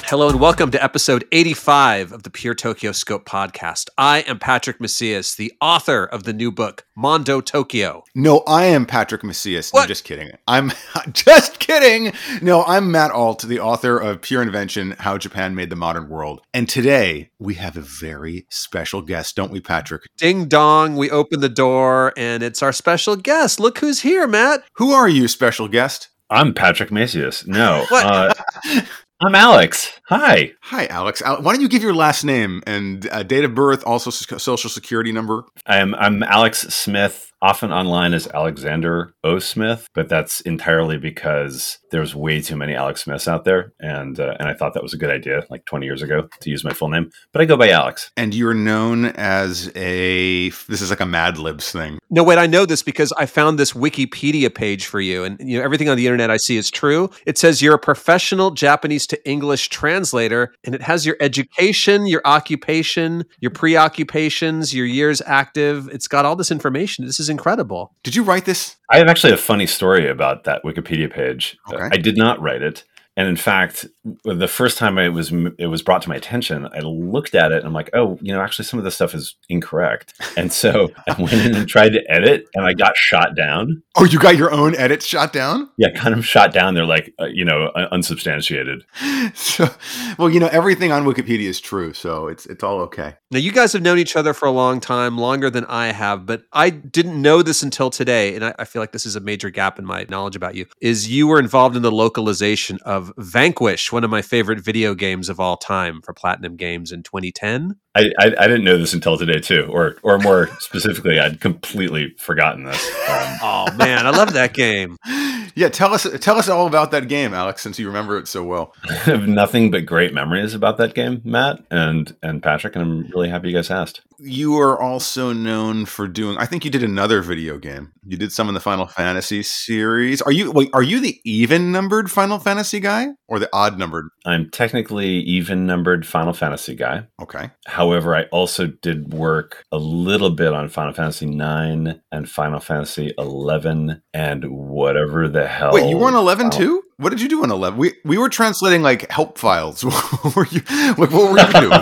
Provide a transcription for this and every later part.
Hello and welcome to episode 85 of the Pure Tokyo Scope podcast. I am Patrick Macias, the author of the new book, Mondo Tokyo. No, I am Patrick Macias. What? No, just kidding. I'm just kidding. No, I'm Matt Alt, the author of Pure Invention, How Japan Made the Modern World. And today we have a very special guest, don't we, Patrick? Ding dong, we open the door and it's our special guest. Look who's here, Matt. Who are you, special guest? I'm Patrick Macias. No. What? I'm Alex. Hi. Hi, Alex. Why don't you give your last name and date of birth, also social security number? I'm Alex Smith, often online as Alexander O. Smith, but that's entirely because there's way too many Alex Smiths out there, and I thought that was a good idea, like 20 years ago, to use my full name. But I go by Alex. And you're known as this is like a Mad Libs thing. No, wait, I know this because I found this Wikipedia page for you, and everything on the internet I see is true. It says you're a professional Japanese to English translator, and it has your education, your occupation, your preoccupations, your years active. It's got all this information. This is incredible. Did you write this? I have actually a funny story about that Wikipedia page. Okay. I did not write it. And in fact, the first time it was brought to my attention, I looked at it and I'm like, oh, actually some of this stuff is incorrect. And so I went in and tried to edit and I got shot down. Oh, you got your own edits shot down? Yeah, kind of shot down. They're like, unsubstantiated. So, well, everything on Wikipedia is true, so it's all okay. Now, you guys have known each other for a long time, longer than I have, but I didn't know this until today, and I feel like this is a major gap in my knowledge about you, is you were involved in the localization of Vanquish, one of my favorite video games of all time for Platinum Games in 2010. I didn't know this until today, too, or more specifically, I'd completely forgotten this. Oh, man, I love that game. Yeah, tell us all about that game, Alex, since you remember it so well. I have nothing but great memories about that game, Matt and Patrick, and I'm really happy you guys asked. You are also known for doing, I think you did another video game. You did some in the Final Fantasy series. Are you the even-numbered Final Fantasy guy or the odd-numbered? I'm technically even-numbered Final Fantasy guy. Okay. However, I also did work a little bit on Final Fantasy 9 and Final Fantasy 11 and whatever the hell. Wait, you were on 11 too? What did you do on 11? We were translating like help files. What were you doing?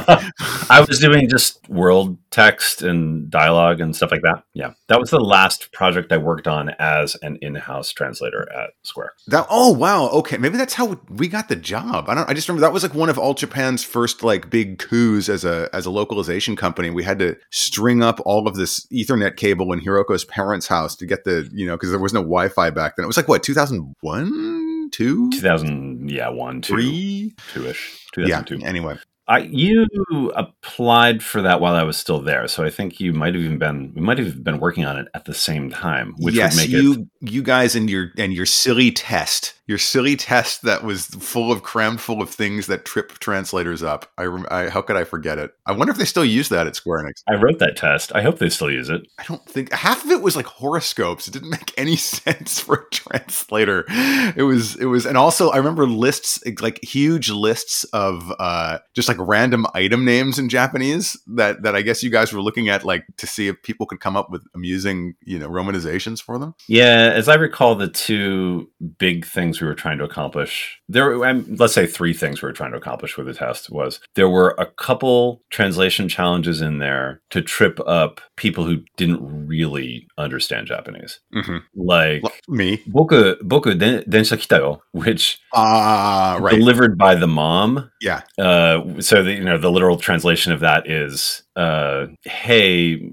I was doing just world text and dialogue and stuff like that. Yeah, that was the last project I worked on as an in-house translator at Square. Oh wow, okay, maybe that's how we got the job. I just remember that was like one of All Japan's first like big coups as a localization company. We had to string up all of this Ethernet cable in Hiroko's parents' house to get the because there was no Wi-Fi back then. It was like what 2001. 2001, 3, 2-ish, 2002. Yeah. Anyway, you applied for that while I was still there, so I think we might have been working on it at the same time, which would make you guys and your silly test. Your silly test that was crammed full of things that trip translators up. How could I forget it? I wonder if they still use that at Square Enix. I wrote that test. I hope they still use it. I don't think half of it was like horoscopes. It didn't make any sense for a translator. It was, and also I remember lists, like huge lists of just like random item names in Japanese that I guess you guys were looking at like to see if people could come up with amusing, romanizations for them. Yeah, as I recall, the two big things we were trying to accomplish, let's say three things we were trying to accomplish with the test was there were a couple translation challenges in there to trip up people who didn't really understand Japanese. Mm-hmm. Like me. Boku densha kita yo, which right. delivered by the mom. Yeah. So the literal translation of that is hey,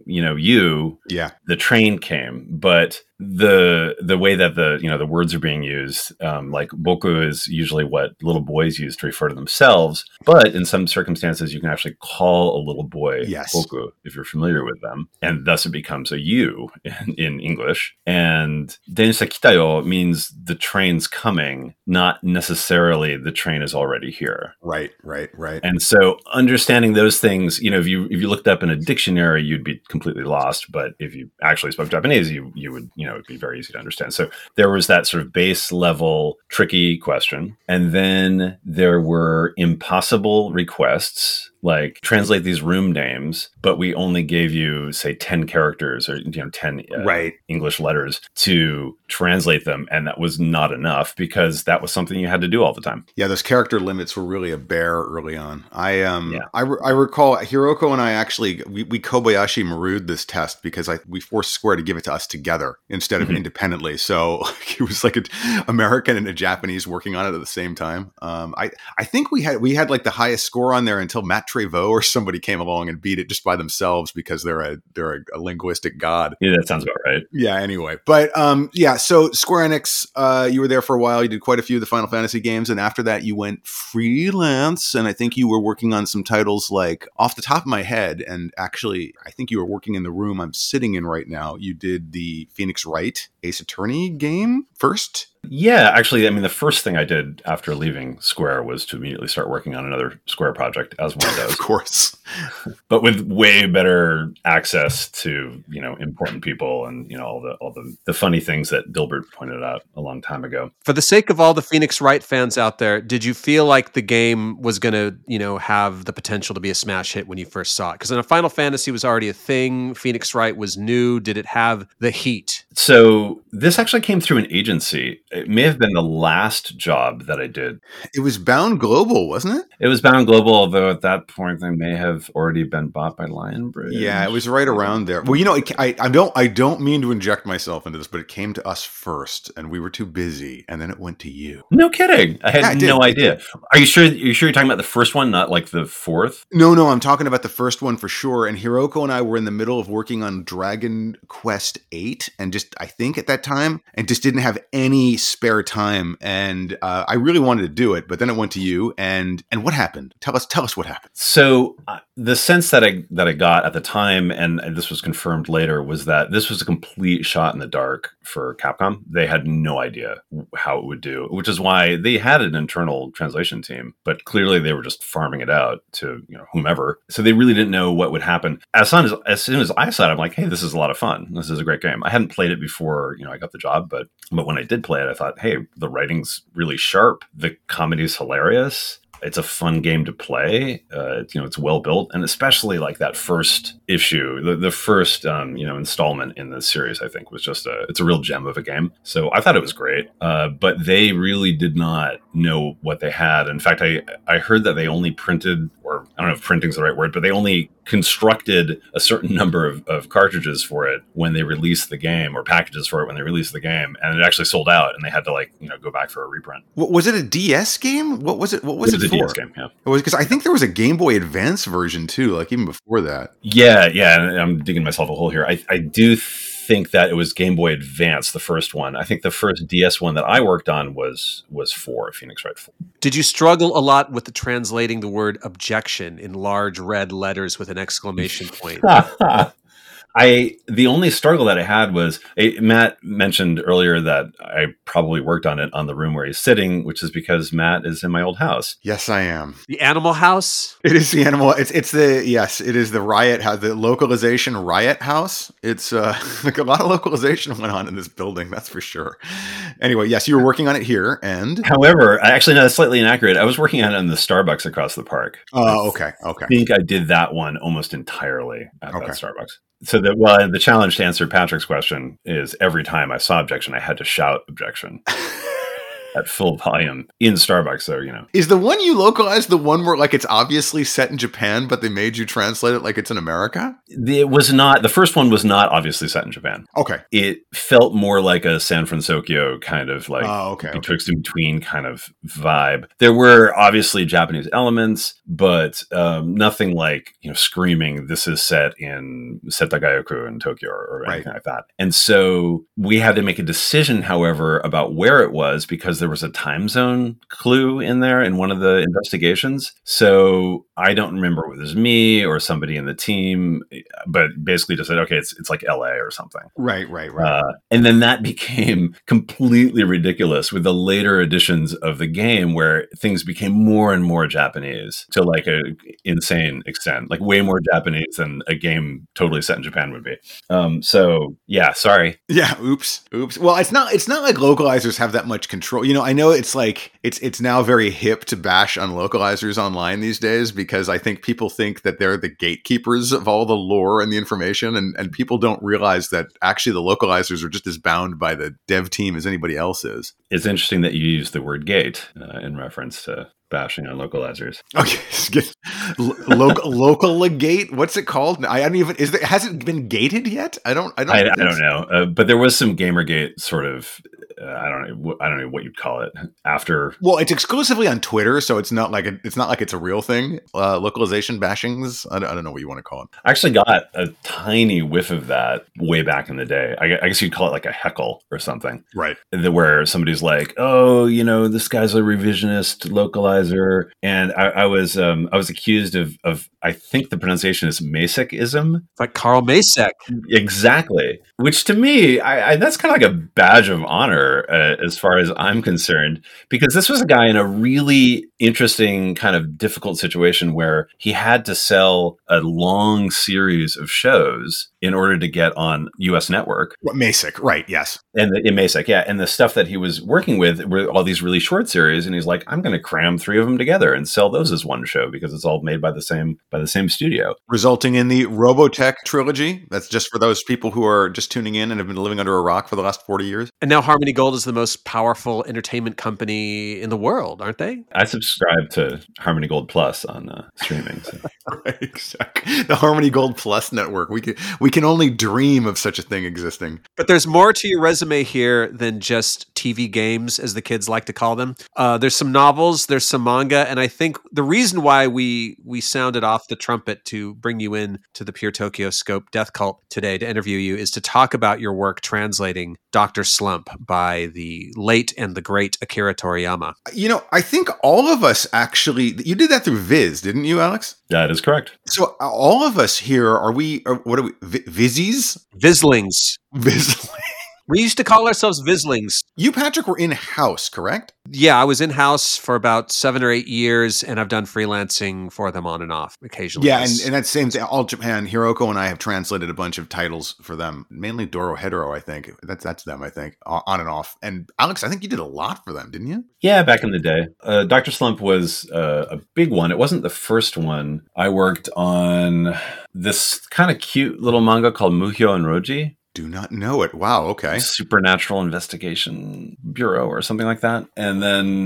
the train came, but the way that the words are being used, like boku is usually what little boys use to refer to themselves, but in some circumstances you can actually call a little boy boku if you're familiar with them, and thus it becomes a you in English. And densha kitayo means the train's coming, not necessarily the train is already here. Right. And so understanding those things, if you looked up in a dictionary, you'd be completely lost. But if you actually spoke Japanese, you would, it'd be very easy to understand. So there was that sort of base level tricky question. And then there were impossible requests like translate these room names, but we only gave you, say, 10 characters or 10 English letters to translate them. And that was not enough because that was something you had to do all the time. Yeah, those character limits were really a bear early on. I recall Hiroko and I actually, we Kobayashi Maru'd this test because we forced Square to give it to us together instead of independently. So it was like an American and a Japanese working on it at the same time. I think we had like the highest score on there until Matt Trevo or somebody came along and beat it just by themselves because they're a linguistic god. Yeah, that sounds about right. Yeah. Anyway, but so Square Enix, you were there for a while. You did quite a few of the Final Fantasy games, and after that, you went freelance. And I think you were working on some titles like, off the top of my head, and actually, I think you were working in the room I'm sitting in right now. You did the Phoenix Wright Ace Attorney game first. Yeah, actually, I mean, the first thing I did after leaving Square was to immediately start working on another Square project as one of those. Of course. But with way better access to, important people and, all the funny things that Dilbert pointed out a long time ago. For the sake of all the Phoenix Wright fans out there, did you feel like the game was going to, have the potential to be a smash hit when you first saw it? Because a Final Fantasy was already a thing. Phoenix Wright was new. Did it have the heat? So this actually came through an agency. It may have been the last job that I did. It was Bound Global, wasn't it? It was Bound Global, although at that point they may have already been bought by Lionbridge. Yeah, it was right around there. Well, I don't mean to inject myself into this, but it came to us first, and we were too busy, and then it went to you. No kidding. I had no idea. Are you sure? You're talking about the first one, not like the fourth? No, I'm talking about the first one for sure. And Hiroko and I were in the middle of working on Dragon Quest VIII, and I think at that time, and just didn't have any spare time. And I really wanted to do it, but then it went to you. And what happened? Tell us what happened. So the sense that I got at the time, and this was confirmed later, was that this was a complete shot in the dark for Capcom. They had no idea how it would do, which is why they had an internal translation team, but clearly they were just farming it out to whomever. So they really didn't know what would happen. As soon as I saw it, I'm like, hey, this is a lot of fun. This is a great game. I hadn't played it before, I got the job, but when I did play it, I thought, hey, the writing's really sharp. The comedy's hilarious. It's a fun game to play. It's well built, and especially like that first issue, the first installment in the series, I think was just it's a real gem of a game. So I thought it was great, but they really did not know what they had. In fact, I heard that they only printed, or I don't know if printing's the right word, but they only constructed a certain number of cartridges for it when they released the game, or packages for it when they released the game, and it actually sold out, and they had to go back for a reprint. Was it a DS game? What was it? What was it? A DS game, yeah. It was, because I think there was a Game Boy Advance version too, like even before that. Yeah. I'm digging myself a hole here. I do think that it was Game Boy Advance, the first one. I think the first DS one that I worked on was 4, Phoenix Wright 4. Did you struggle a lot with translating the word objection in large red letters with an exclamation point? The only struggle that I had was, Matt mentioned earlier that I probably worked on it on the room where he's sitting, which is because Matt is in my old house. Yes, I am. The Animal House? It is the Animal. It is the Riot House, the localization Riot House. It's like a lot of localization went on in this building, that's for sure. Anyway, yes, you were working on it here, and however, actually, no, that's slightly inaccurate. I was working on it in the Starbucks across the park. Oh, okay. I think I did that one almost entirely at that Starbucks. So the challenge to answer Patrick's question is, every time I saw objection, I had to shout objection at full volume in Starbucks. So, Is the one you localized the one where it's obviously set in Japan, but they made you translate it like it's in America? It was not. The first one was not obviously set in Japan. Okay. It felt more like a San Francisco kind of betwixt and between kind of vibe. There were obviously Japanese elements, but nothing like, screaming, this is set in Setagayaku in Tokyo or anything like that. And so we had to make a decision, however, about where it was, because there was a time zone clue in there in one of the investigations. So I don't remember whether it was me or somebody in the team, but basically just said, okay, it's like LA or something. Right. And then that became completely ridiculous with the later editions of the game, where things became more and more Japanese to like a insane extent, like way more Japanese than a game totally set in Japan would be. So yeah, sorry. Yeah. Oops. Well, it's not like localizers have that much control. I know it's like it's now very hip to bash on localizers online these days because I think people think that they're the gatekeepers of all the lore and the information, and people don't realize that actually the localizers are just as bound by the dev team as anybody else is. It's interesting that you use the word gate in reference to bashing on localizers. Okay, local gate. What's it called? I don't even. Has it been gated yet? I don't know. But there was some Gamergate sort of. I don't know what you'd call it after. Well, it's exclusively on Twitter, so it's not like it's a real thing. Localization bashings. I don't know what you want to call it. I actually got a tiny whiff of that way back in the day. I guess you'd call it like a heckle or something, right? Where somebody's like, "Oh, this guy's a revisionist localizer," and I was accused of I think the pronunciation is Macek-ism, like Carl Macek, exactly. Which to me, that's kind of like a badge of honor. As far as I'm concerned, because this was a guy in a really interesting kind of difficult situation where he had to sell a long series of shows in order to get on US network. Macek, right, yes. And in Macek, yeah. And the stuff that he was working with were all these really short series. And he's like, I'm going to cram 3 of them together and sell those as one show because it's all made by the same studio. Resulting in the Robotech trilogy. That's just for those people who are just tuning in and have been living under a rock for the last 40 years. And now Harmony Gold is the most powerful entertainment company in the world, aren't they? I subscribe to Harmony Gold Plus on streaming. So. Right, exactly. The Harmony Gold Plus network. We can only dream of such a thing existing. But there's more to your resume here than just TV games, as the kids like to call them. There's some novels, there's some manga, and I think the reason why we sounded off the trumpet to bring you in to the Pure Tokyo Scope Death Cult today to interview you is to talk about your work translating Dr. Slump by the late and the great Akira Toriyama. I think all of us actually, you did that through Viz, didn't you, Alex? That is correct. So all of us here, what are we, Vizzies? Vizlings. Vizlings. We used to call ourselves Vizlings. You, Patrick, were in-house, correct? Yeah, I was in-house for about 7 or 8 years, and I've done freelancing for them on and off occasionally. Yeah, and that same thing, All Japan, Hiroko and I have translated a bunch of titles for them, mainly Dorohedoro, I think. That's them, I think, on and off. And Alex, I think you did a lot for them, didn't you? Yeah, back in the day. Dr. Slump was a big one. It wasn't the first one. I worked on this kind of cute little manga called Muhyo and Roji. Do not know it. Wow. Okay. Supernatural Investigation Bureau or something like that. And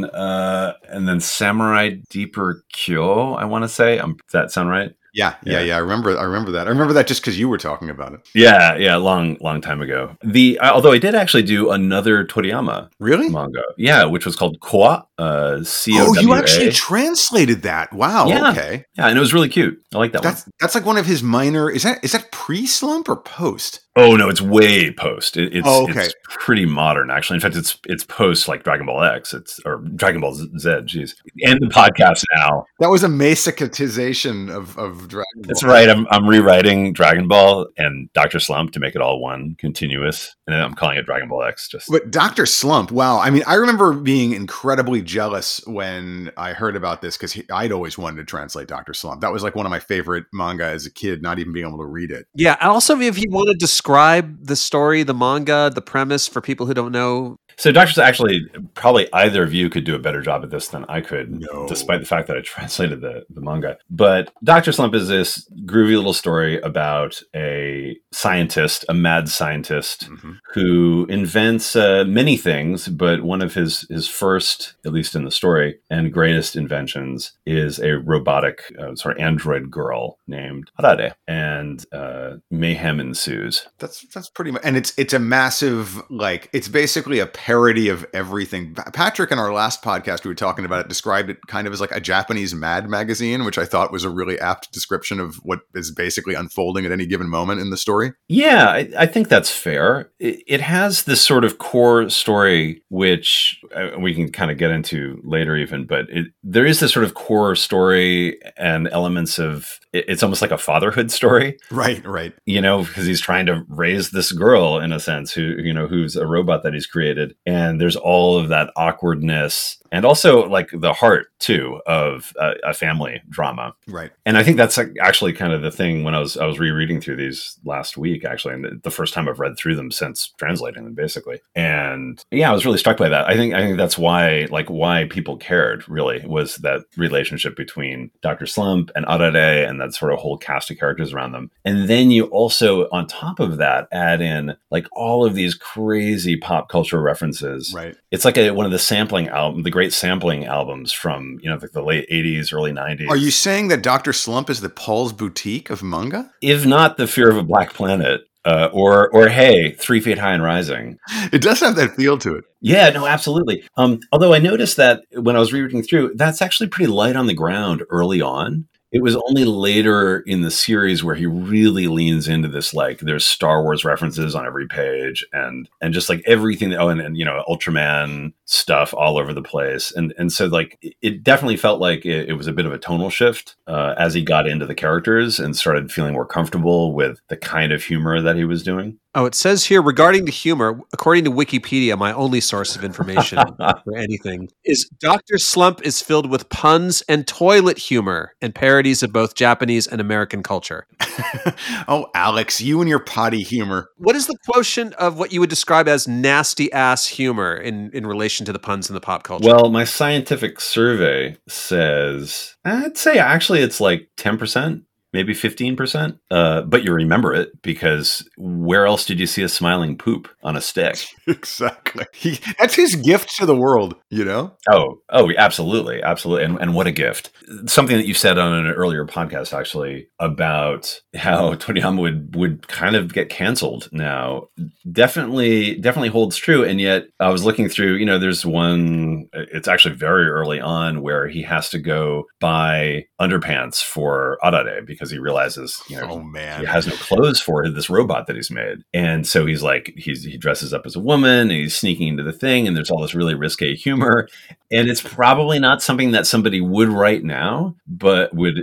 then Samurai Deeper Kyo, I want to say. Does that sound right? Yeah. I remember that. I remember that just because you were talking about it. Yeah, long time ago. Although I did actually do another Toriyama manga. Yeah, which was called Kowa. C-O-W-A. Oh, you actually translated that. Wow. Yeah. Okay. Yeah, and it was really cute. I like that one. That's like one of his minor. Is that pre-slump or post? Oh no, it's way post. It's okay. It's pretty modern, actually. In fact, it's post like Dragon Ball X. Or Dragon Ball Z. Jeez, and the podcast now. That was a Masecatization of Dragon Ball. That's right. I'm rewriting Dragon Ball and Dr. Slump to make it all one continuous, and then I'm calling it Dragon Ball X. But Dr. Slump, wow. I mean, I remember being incredibly jealous when I heard about this because I'd always wanted to translate Dr. Slump. That was like one of my favorite manga as a kid, not even being able to read it. Yeah, and also if you want to describe the story, the manga, the premise for people who don't know. So Dr. Actually, probably either of you could do a better job at this than I could, despite the fact that I translated the manga. But Dr. Slump is this groovy little story about a scientist, a mad scientist, who invents many things, but one of his first, at least in the story, and greatest inventions is a robotic sort of android girl named Harare, and mayhem ensues. That's pretty much, and it's a massive, like, it's basically a parody of everything. Patrick, in our last podcast, we were talking about it, described it kind of as like a Japanese Mad magazine, which I thought was a really apt description of what is basically unfolding at any given moment in the story. Yeah, I think that's fair. It has this sort of core story, which we can kind of get into later even, but there is this sort of core story and elements of, it's almost like a fatherhood story. Right. Because he's trying to raise this girl, in a sense, who's a robot that he's created. and there's all of that awkwardness and also like the heart too of a family drama. Right. And I think that's actually kind of the thing when I was rereading through these last week, actually, and the first time I've read through them since translating them, basically. And yeah, I was really struck by that. I think that's why people cared, really, was that relationship between Dr. Slump and Arare and that sort of whole cast of characters around them. And then you also, on top of that, add in like all of these crazy pop culture references. Right. It's like one of the great sampling albums from, the late 80s, early 90s. Are you saying that Dr. Slump is the Paul's Boutique of manga? If not The Fear of a Black Planet, or hey, 3 Feet High and Rising. It does have that feel to it. Yeah, no, absolutely. Although I noticed that when I was rereading through, that's actually pretty light on the ground early on. It was only later in the series where he really leans into this, like there's Star Wars references on every page and just like everything. And Ultraman stuff all over the place. And so like, it definitely felt like it was a bit of a tonal shift as he got into the characters and started feeling more comfortable with the kind of humor that he was doing. Oh, it says here regarding the humor, according to Wikipedia, my only source of information for anything, is Dr. Slump is filled with puns and toilet humor and parodies of both Japanese and American culture. Oh, Alex, you and your potty humor. What is the quotient of what you would describe as nasty ass humor in relation to the puns in the pop culture? Well, my scientific survey says, I'd say actually it's like 10%. Maybe 15%, but you remember it because where else did you see a smiling poop on a stick? Exactly. That's his gift to the world, Oh, absolutely. Absolutely. And what a gift. Something that you said on an earlier podcast, actually, about how Toriyama would kind of get canceled now definitely holds true. And yet I was looking through, there's one, it's actually very early on where he has to go buy underpants for Arare because he realizes, he has no clothes for this robot that he's made. And so he's like, he dresses up as a woman and he's sneaking into the thing. And there's all this really risque humor. And it's probably not something that somebody would write now, but would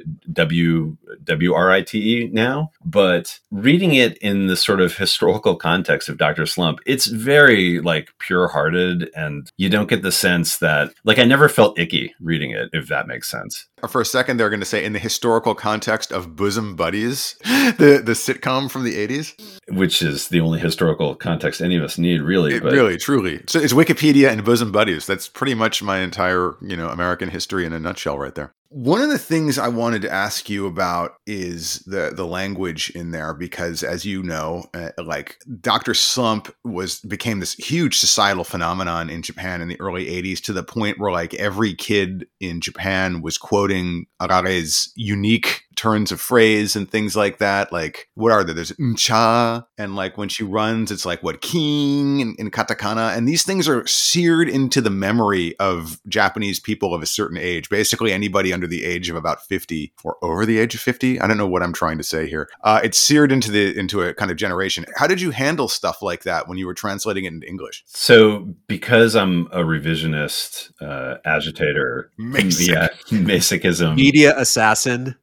WRITE now. But reading it in the sort of historical context of Dr. Slump, it's very like pure-hearted, and you don't get the sense that, like, I never felt icky reading it, if that makes sense. For a second, they're going to say in the historical context of Bosom Buddies, the sitcom from the 80s. Which is the only historical context any of us need, really. Really, truly. So it's Wikipedia and Bosom Buddies. That's pretty much my entire, American history in a nutshell right there. One of the things I wanted to ask you about is the language in there, because as you know, like Dr. Slump became this huge societal phenomenon in Japan in the early 80s, to the point where like every kid in Japan was quoting Arare's unique turns of phrase and things like that. Like, what are there? There's ncha, and like when she runs, it's like what, king in katakana. And these things are seared into the memory of Japanese people of a certain age. Basically anybody under the age of about 50 or over the age of 50. I don't know what I'm trying to say here. It's seared into a kind of generation. How did you handle stuff like that when you were translating it into English? So because I'm a revisionist agitator, Masicism, media assassin.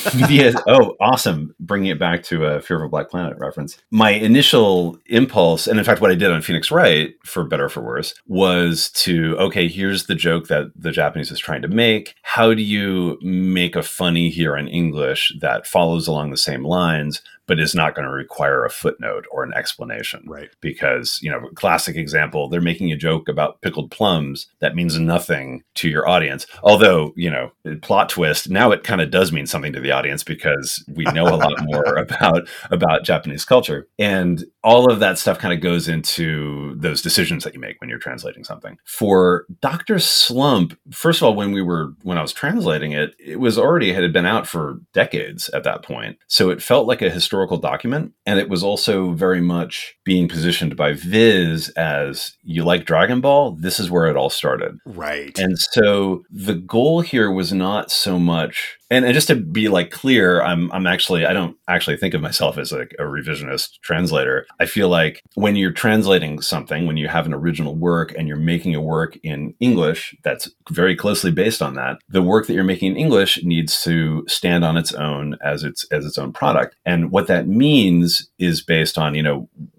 Oh, awesome. Bringing it back to a Fear of a Black Planet reference. My initial impulse, and in fact, what I did on Phoenix Wright, for better or for worse, was to, okay, here's the joke that the Japanese is trying to make. How do you make a funny here in English that follows along the same lines, but is not going to require a footnote or an explanation? Right. Because, classic example, they're making a joke about pickled plums that means nothing to your audience. Although, plot twist, now it kind of does mean something to the audience because we know a lot more about Japanese culture. And all of that stuff kind of goes into those decisions that you make when you're translating something. For Dr. Slump, first of all, when I was translating it, it had been out for decades at that point. So it felt like a historical document. And it was also very much being positioned by Viz as, you like Dragon Ball? This is where it all started. Right. And so the goal here was not so much, and just to be like clear, I don't actually think of myself as like a revisionist translator. I feel like when you're translating something, when you have an original work and you're making a work in English that's very closely based on that, the work that you're making in English needs to stand on its own as its own product. And what that means is based on,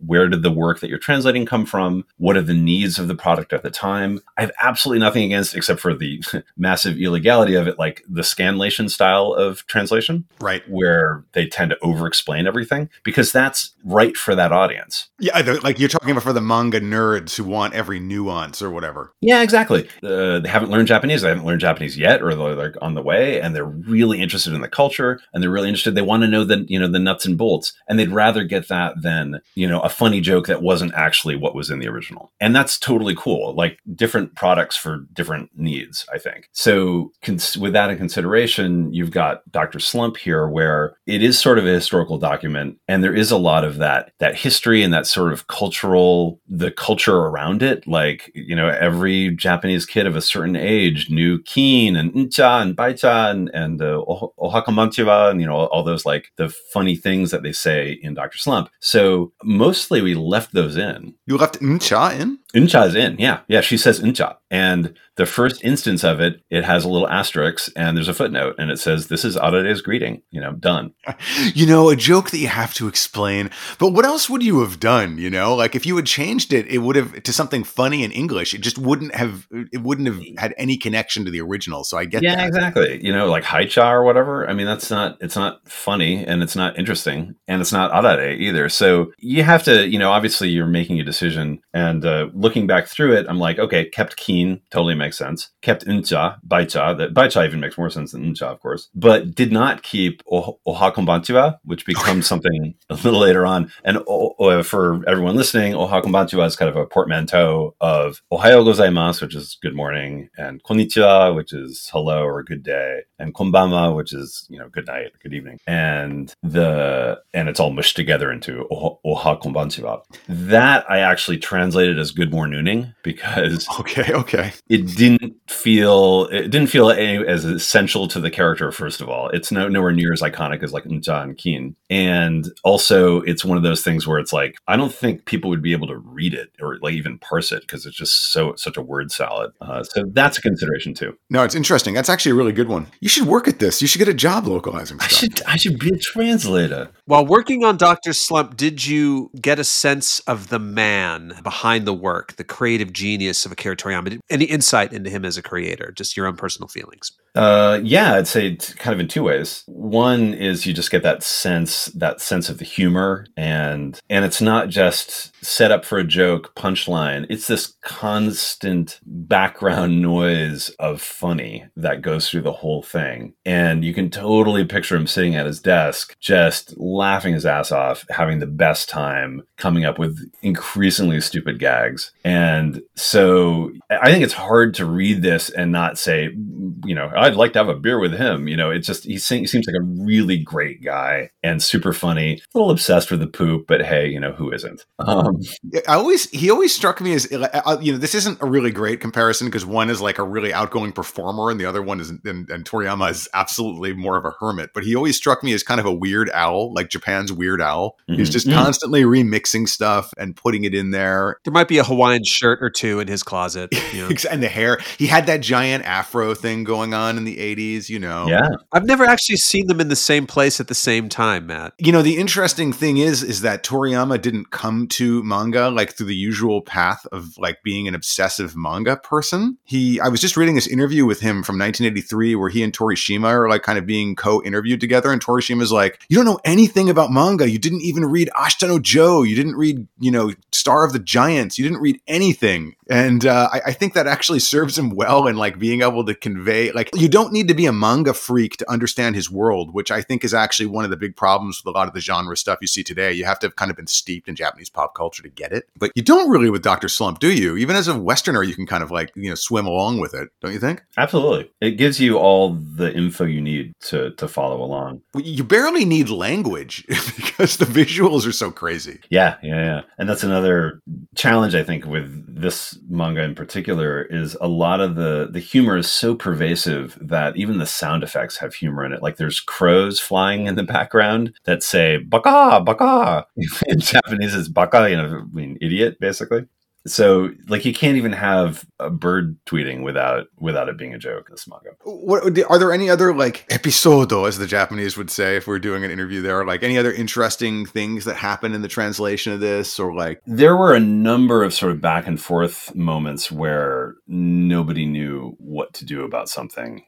where did the work that you're translating come from? What are the needs of the product at the time? I have absolutely nothing against, except for the massive illegality of it, like the scanlation style of translation, right? Where they tend to over-explain everything, because that's right for that audience. Yeah, like you're talking about for the manga nerds who want every nuance or whatever. Yeah, exactly. They haven't learned Japanese. They haven't learned Japanese yet, or they're on the way, and they're really interested in the culture, and they're really interested. They want to know the nuts and bolts, and they'd rather get that than a funny joke that wasn't actually what was in the original. And that's totally cool. Like, different products for different needs, I think. So with that in consideration, you've got Dr. Slump here, where it is sort of a historical document, and there is a lot of that history and that sort of the culture around it. Like, every Japanese kid of a certain age knew kin and ncha and baicha and ohaka konbanchiwa, and all those, like, the funny things that they say in Dr. Slump. So mostly we left those in. You left ncha in? Ncha is in, yeah. Yeah, she says ncha. And the first instance of it, it has a little asterisk and there's a footnote and it says, this is Arare's greeting, done. A joke that you have to explain. But what else would you have done? Like, if you had changed it, it would have to something funny in English. It just wouldn't have had any connection to the original. So I get that. Yeah, exactly. Like haicha or whatever. I mean, it's not funny and it's not interesting and it's not Arare either. So you have to, obviously you're making a decision, and looking back through it, I'm like, okay, kept kin, totally makes sense. Kept ncha, baicha. That baicha even makes more sense than ncha, of course. But did not keep oha konbanchiwa, which becomes something a little later on. And for everyone listening, oha konbanchiwa is kind of a portmanteau of ohayo gozaimasu, which is good morning, and konnichiwa, which is hello or good day, and konbanwa, which is good night, good evening. And it's all mushed together into oha konbanchiwa. That I actually translated as good mornooning, because okay, it didn't feel as essential to the character. First of all, it's nowhere near as iconic as like ncha and kin, and also it's one of those things where it's like, I don't think people would be able to read it or like even parse it, because it's just such a word salad. So that's a consideration too. No, it's interesting. That's actually a really good one. You should work at this. You should get a job localizing stuff. I should be a translator. While working on Dr. Slump, did you get a sense of the man behind the work, the creative genius of Akira Toriyama? Any insight into him as a creator? Just your own personal feelings? Yeah, I'd say kind of in two ways. One is you just get that sense of the humor, and it's not just set up for a joke, punchline. It's this constant background noise of funny that goes through the whole thing. And you can totally picture him sitting at his desk, just laughing his ass off, having the best time, coming up with increasingly stupid gags. And so I think it's hard to read this and not say, I'd like to have a beer with him. It's just, he seems like a really great guy and super funny, a little obsessed with the poop, but hey, who isn't? He always struck me as, this isn't a really great comparison, because one is like a really outgoing performer and the other one is, and Toriyama is absolutely more of a hermit, but he always struck me as kind of a Weird Al, like Japan's Weird Al. Mm-hmm. He's just constantly remixing stuff and putting it in there. There might be a Hawaiian shirt or two in his closet. And the hair. He had that giant afro thing going on in the 80s, Yeah. I've never actually seen them in the same place at the same time, Matt. The interesting thing is that Toriyama didn't come to manga like through the usual path of like being an obsessive manga person. I was just reading this interview with him from 1983 where he and Torishima are like kind of being co-interviewed together, and Torishima's like, you don't know anything about manga. You didn't even read Ashita no Joe. You didn't read, Star of the Giants. You didn't read anything. And I think that actually serves him well in like being able to convey, like, you don't need to be a manga freak to understand his world, which I think is actually one of the big problems with a lot of the genre stuff you see today. You have to have kind of been steeped in Japanese pop culture to get it. But you don't really with Dr. Slump, do you? Even as a Westerner, you can kind of like, swim along with it, don't you think? Absolutely. It gives you all the info you need to follow along. You barely need language because the visuals are so crazy. Yeah. And that's another challenge, I think, with this manga in particular, is a lot of the humor is so pervasive that even the sound effects have humor in it. Like there's crows flying in the background that say baka, baka. In Japanese it's baka, idiot, basically. So like you can't even have a bird tweeting without it being a joke in this manga. Are there any other like episodo, as the Japanese would say if we're doing an interview there, like any other interesting things that happen in the translation of this, or like there were a number of sort of back and forth moments where nobody knew what to do about something.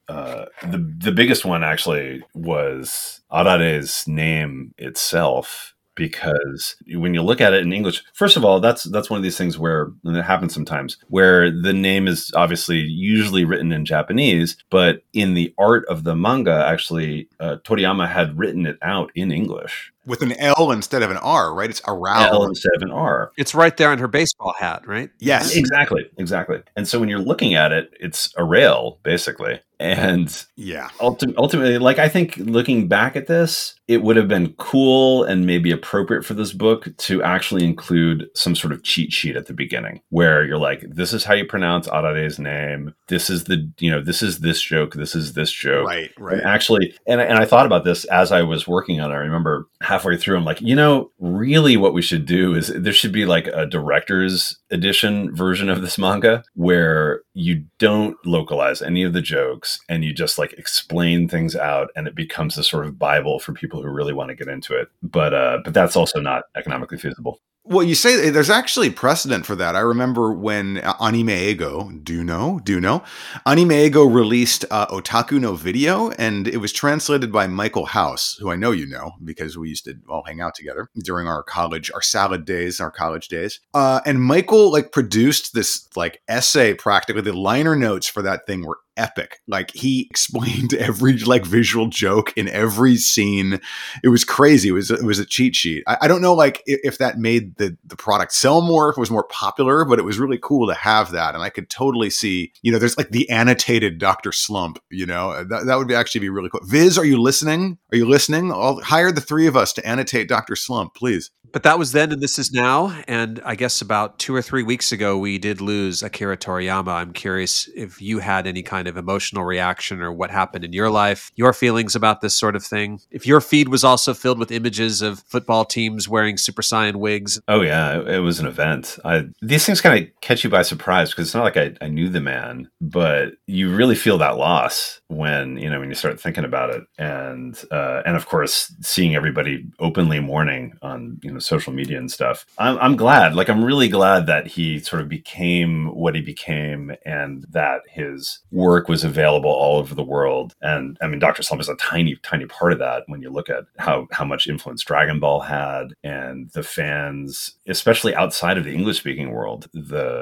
The biggest one actually was Arare's name itself. Because when you look at it in English, first of all, that's one of these things where, and it happens sometimes, where the name is obviously usually written in Japanese, but in the art of the manga, actually, Toriyama had written it out in English. With an L instead of an R, right? It's around. L instead of an R. It's right there on her baseball hat, right? Yes. Exactly. And so when you're looking at it, it's a rail, basically. And yeah, ultimately, like I think looking back at this, it would have been cool and maybe appropriate for this book to actually include some sort of cheat sheet at the beginning where you're like, this is how you pronounce Arare's name. This is this is this joke. This is this joke. Right. And actually, and I thought about this as I was working on it. I remember halfway through, I'm like, really what we should do is there should be like a director's edition version of this manga where you don't localize any of the jokes and you just like explain things out and it becomes a sort of Bible for people who really want to get into it. But that's also not economically feasible. Well, you say there's actually precedent for that. I remember when Anime Ego, do you know? Anime Ego released Otaku no Video, and it was translated by Michael House, who I know you know, because we used to all hang out together during our salad days, our college days. And Michael produced this essay, practically. The liner notes for that thing were epic. Like, he explained every visual joke in every scene. It was crazy. It was a cheat sheet. I don't know if that made the product sell more, if it was more popular, but it was really cool to have that. And I could totally see, there's the annotated Dr. Slump, that would actually be really cool. Viz, are you listening? I'll hire the three of us to annotate Dr. Slump, please. But that was then and this is now. And I guess about 2 or 3 weeks ago, we did lose Akira Toriyama. I'm curious if you had any kind of emotional reaction or what happened in your life, your feelings about this sort of thing. If your feed was also filled with images of football teams wearing Super Saiyan wigs. Oh, yeah, it was an event. These things kind of catch you by surprise because it's not like I knew the man, but you really feel that loss when you start thinking about it. And of course, seeing everybody openly mourning on, social media and stuff. I'm glad, I'm really glad that he sort of became what he became and that his work was available all over the world. And I mean, Dr. Slump is a tiny, tiny part of that when you look at how much influence Dragon Ball had and the fans, especially outside of the English-speaking world,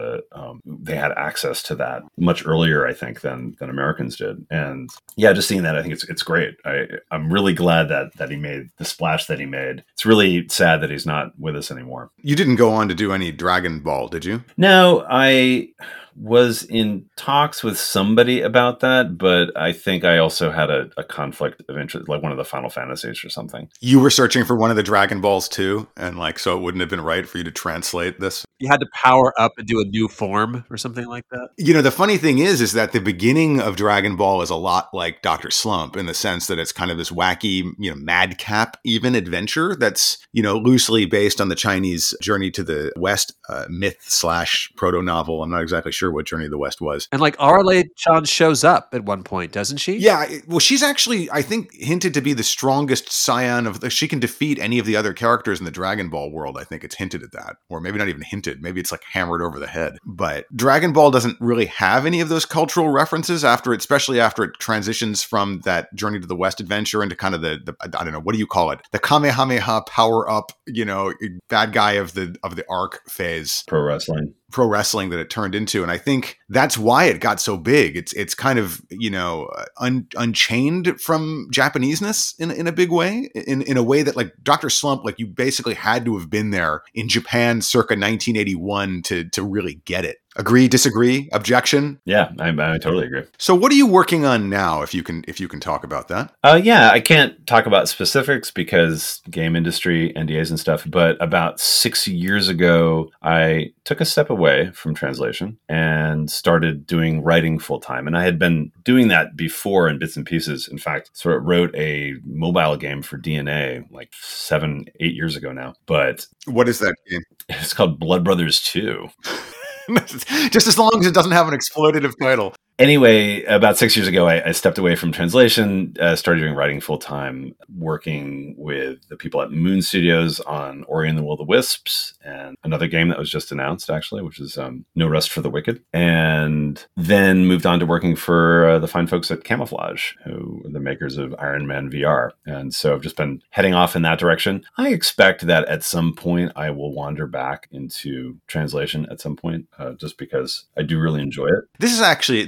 they had access to that much earlier, I think, than Americans did. And yeah, just seeing that, I think it's great. I'm really glad that he made the splash that he made. It's really sad that he's not with us anymore. You didn't go on to do any Dragon Ball, did you? No, I was in talks with somebody about that, but I think I also had a conflict of interest, like one of the Final Fantasies or something. You were searching for one of the Dragon Balls too, and so it wouldn't have been right for you to translate this? You had to power up and do a new form or something like that? The funny thing is that the beginning of Dragon Ball is a lot like Dr. Slump in the sense that it's kind of this wacky, madcap even adventure that's, loosely based on the Chinese Journey to the West myth / proto-novel. I'm not exactly sure what Journey to the West was. And Arale-chan shows up at one point, doesn't she? Yeah. Well, she's actually, I think, hinted to be the strongest scion she can defeat any of the other characters in the Dragon Ball world. I think it's hinted at that. Or maybe not even hinted. Maybe it's hammered over the head. But Dragon Ball doesn't really have any of those cultural references especially after it transitions from that Journey to the West adventure into kind of the I don't know, what do you call it? The Kamehameha power up, bad guy of the arc phase. Pro wrestling that it turned into. And I think that's why it got so big. It's kind of, unchained from Japaneseness in a big way, in a way that Dr. Slump, you basically had to have been there in Japan circa 1981 to really get it. Agree, disagree, objection? Yeah, I totally agree. So what are you working on now, if you can talk about that? Yeah, I can't talk about specifics because game industry, NDAs and stuff, but about 6 years ago, I took a step away from translation and started doing writing full time. And I had been doing that before in bits and pieces. In fact, sort of wrote a mobile game for DNA 7-8 years ago now. But what is that game? It's called Blood Brothers 2. Just as long as it doesn't have an exploitative title. Anyway, about 6 years ago, I stepped away from translation, started doing writing full time, working with the people at Moon Studios on Ori and the Will of the Wisps and another game that was just announced, actually, which is No Rest for the Wicked. And then moved on to working for the fine folks at Camouflage, who are the makers of Iron Man VR. And so I've just been heading off in that direction. I expect that at some point I will wander back into translation at some point, just because I do really enjoy it. This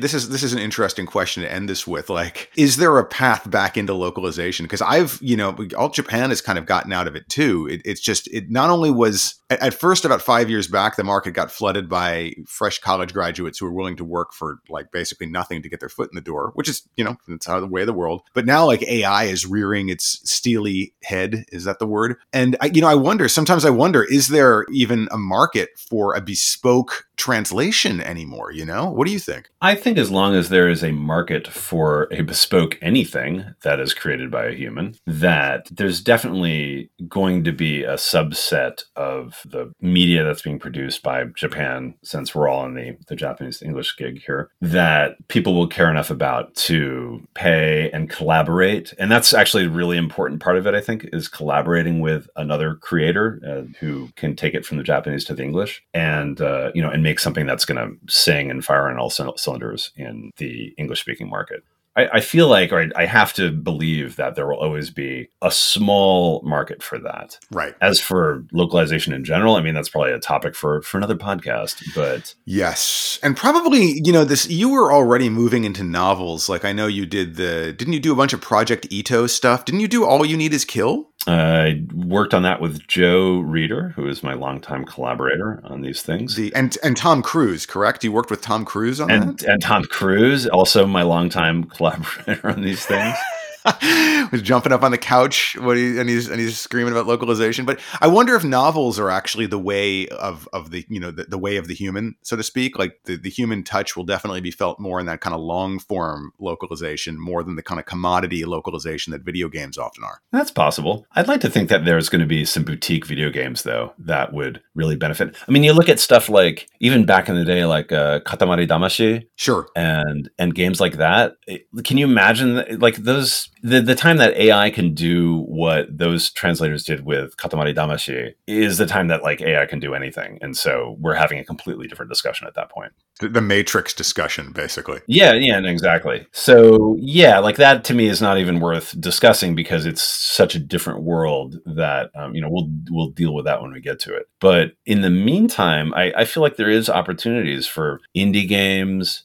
is an interesting question to end this with. Like, is there a path back into localization? Because all Japan has kind of gotten out of it too. It not only was at first, about 5 years back, the market got flooded by fresh college graduates who were willing to work for like basically nothing to get their foot in the door, which is, it's how the way of the world. But now like AI is rearing its steely head. Is that the word? And sometimes I wonder, is there even a market for a bespoke translation anymore? What do you think? I think as long as there is a market for a bespoke anything that is created by a human, that there's definitely going to be a subset of the media that's being produced by Japan, since we're all in the Japanese English gig here, that people will care enough about to pay and collaborate. And that's actually a really important part of it, I think, is collaborating with another creator who can take it from the Japanese to the English and make something that's going to sing and fire on all cylinders in the English-speaking market. I feel like, or I have to believe that there will always be a small market for that. Right. As for localization in general, I mean, that's probably a topic for another podcast, but. Yes. And probably, you were already moving into novels. Like I know you didn't you do a bunch of Project Ito stuff? Didn't you do All You Need Is Kill? I worked on that with Joe Reeder, who is my longtime collaborator on these things. And Tom Cruise, correct? You worked with Tom Cruise on that? And Tom Cruise, also my longtime collaborator on these things. Was jumping up on the couch and he's screaming about localization. But I wonder if novels are actually the way of the the way of the human, so to speak. Like the human touch will definitely be felt more in that kind of long form localization more than the kind of commodity localization that video games often are. That's possible. I'd like to think that there's going to be some boutique video games though that would really benefit. I mean, you look at stuff like even back in the day, like Katamari Damacy, sure, and games like that. Can you imagine like those? The time that AI can do what those translators did with Katamari Damacy is the time that like AI can do anything. And so we're having a completely different discussion at that point. The Matrix discussion, basically. Yeah, exactly. So yeah, like that to me is not even worth discussing because it's such a different world that, we'll deal with that when we get to it. But in the meantime, I feel like there is opportunities for indie games,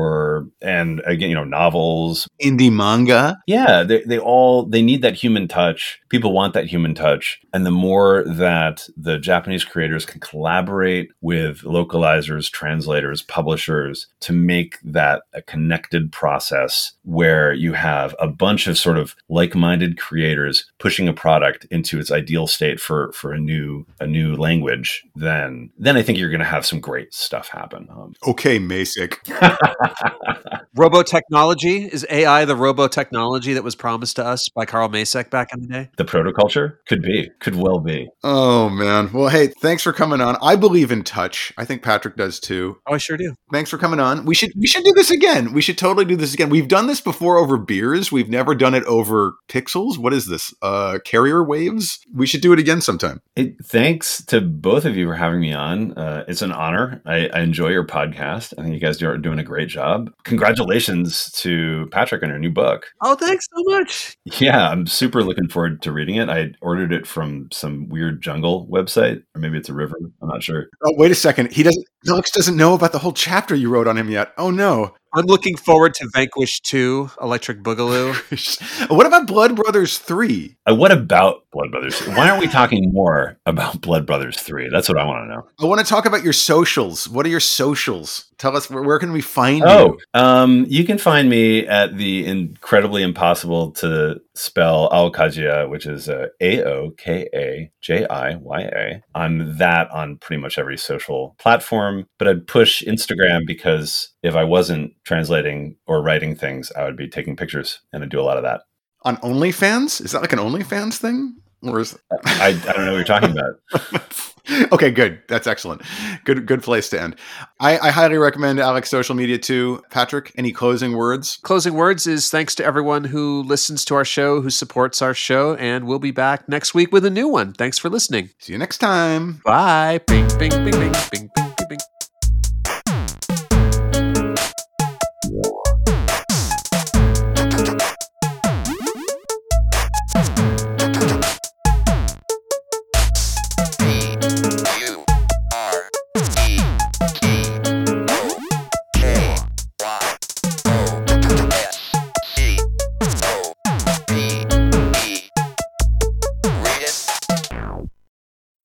and again, novels. Indie manga. Yeah, they need that human touch. People want that human touch. And the more that the Japanese creators can collaborate with localizers, translators, publishers to make that a connected process where you have a bunch of sort of like-minded creators pushing a product into its ideal state for a new language, then I think you're going to have some great stuff happen. Okay, Macek. Robotechnology, is AI the robotechnology that was promised to us by Carl Macek back in the day? The protoculture? Could well be. Oh man. Well, hey, thanks for coming on. I believe in touch. I think Patrick does too. Oh, I sure do. Thanks for coming on. We should do this again. We should totally do this again. We've done this before over beers. We've never done it over pixels. What is this? Carrier waves? We should do it again sometime. Thanks to both of you for having me on. It's an honor. I enjoy your podcast. I think you guys are doing a great job. Congratulations to Patrick on your new book. Oh, thanks so much. Yeah, I'm super looking forward to reading it. I ordered it from some weird jungle website, or maybe it's a river. I'm not sure. Oh, wait a second. Alex doesn't know about the whole chapter you wrote on him yet. Oh no. I'm looking forward to Vanquish 2, Electric Boogaloo. What about Blood Brothers 3? What about Blood Brothers? Why aren't we talking more about Blood Brothers 3? That's what I want to know. I want to talk about your socials. What are your socials? Tell us, where can we find you? You can find me at the incredibly impossible to spell Aokajia, which is AOKAJIYA. I'm that on pretty much every social platform, but I'd push Instagram because if I wasn't translating or writing things, I would be taking pictures, and I do a lot of that. On OnlyFans? Is that like an OnlyFans thing? Or is I don't know what you're talking about. Okay, good. That's excellent. Good place to end. I highly recommend Alec's social media too. Patrick, any closing words? Closing words is thanks to everyone who listens to our show, who supports our show, and we'll be back next week with a new one. Thanks for listening. See you next time. Bye. Bing, bing, bing, bing, bing.